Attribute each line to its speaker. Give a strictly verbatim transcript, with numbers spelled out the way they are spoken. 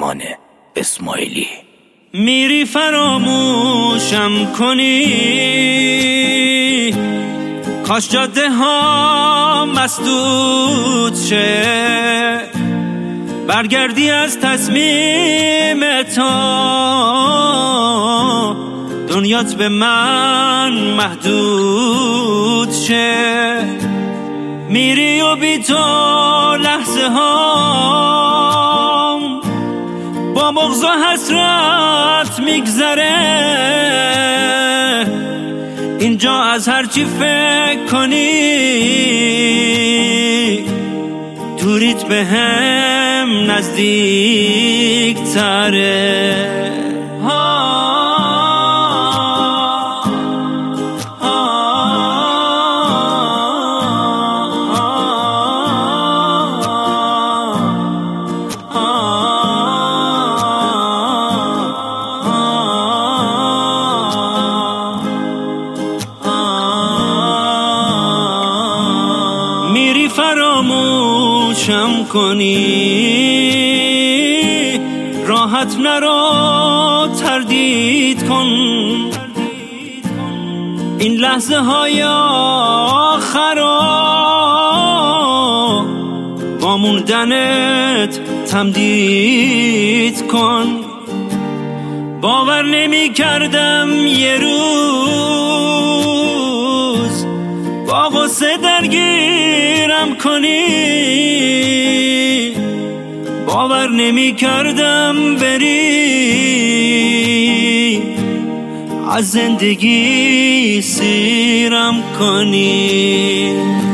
Speaker 1: قهرمان اسماعیلی.
Speaker 2: میری فراموشم کنی، کاش جاده ها مسدود شه، برگردی از تصمیم تا دنیات به من محدود شه. میری و بی تو لحظه ها با بغض و حسرت میگذره، اینجا از هر چی فکر کنی دوریت به هم نزدیک تره. میری فراموشم کنی، راحت نرو تردید کن، این لحظه های آخرا با موندنت تمدید کن. باور نمی کردم یه روز با غصه درگیرم کنی، باور نمی کردم بری از زندگی سیرم کنی.